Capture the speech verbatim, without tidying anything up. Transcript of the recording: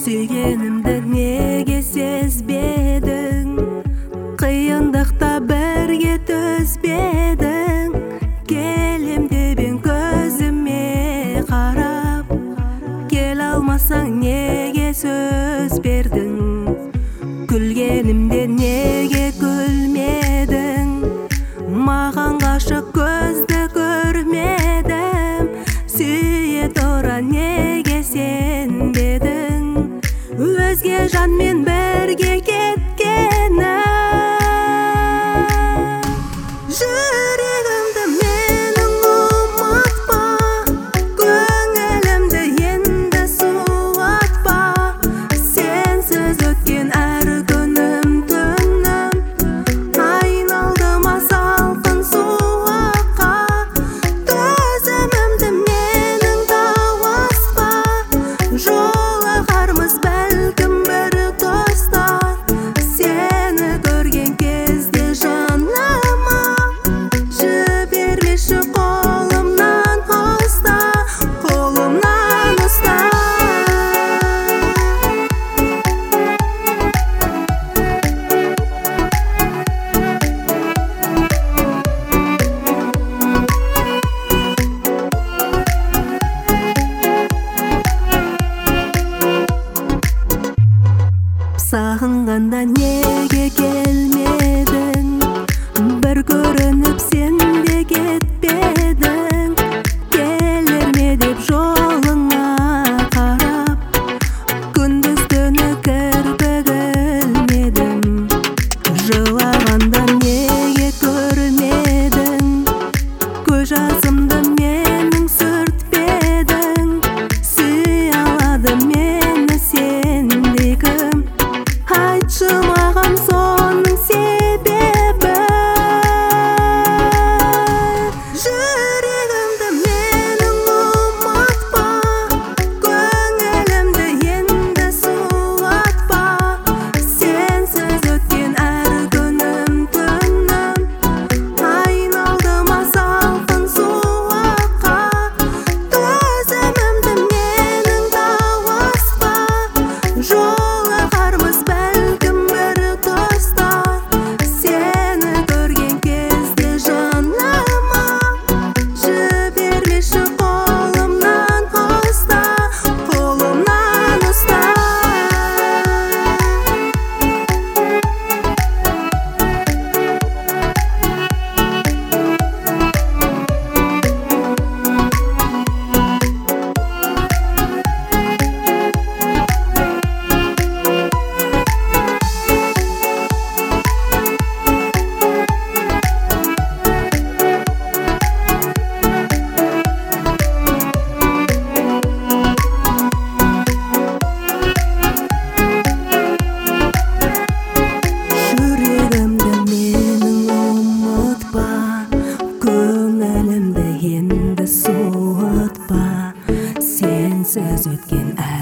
Сүйгенімді неге сезбедің, қиындықта бірге төзбедің. Келем дебең көзіме қарап, кел алмасаң неге сөз бердің. Күлгенімде неге күлмедің, маған ғашық көзді көрмедім. Сүйе тұра неге сенбедің, өзге жанмен бірге кеткені. Жүрегімді менің ұмытпа, көңілімді енді суатпа. Сенсіз өткен әр күнім түнім айналды ма салқын суыққа. Төзімімді менің тауыспа, жолығармыз бәлкім бір достар. Сені көрген кезде жаныма, жібермеші қолымнан ұста, қолымнан ұста. Сағынғанда неге келмедің, бір көрініп сен де кетпедің. Келер ме деп жолыңа қарап, күндіз түні кірпік ілмедім. Жылағанда неге көрмедің, көз жасымды менің сүртпедің. Сүй алады мені сендей кім, айтшы маған соның себебі. Жүрегімді менің ұмытпа, көңілімді енді суатпа. Сенсіз өткен әр күнім түнім айналды ма салқын суыққа. Төзімімді менің тауыспа, жолығармыз бәлкім бір достар. Сені көрген кезде жаныма, жібермеші қолымнан ұста, қолымнан ұста. Жүрегімді менің ұмытпа, көңілімді енді суытпа. Сенсіз өткен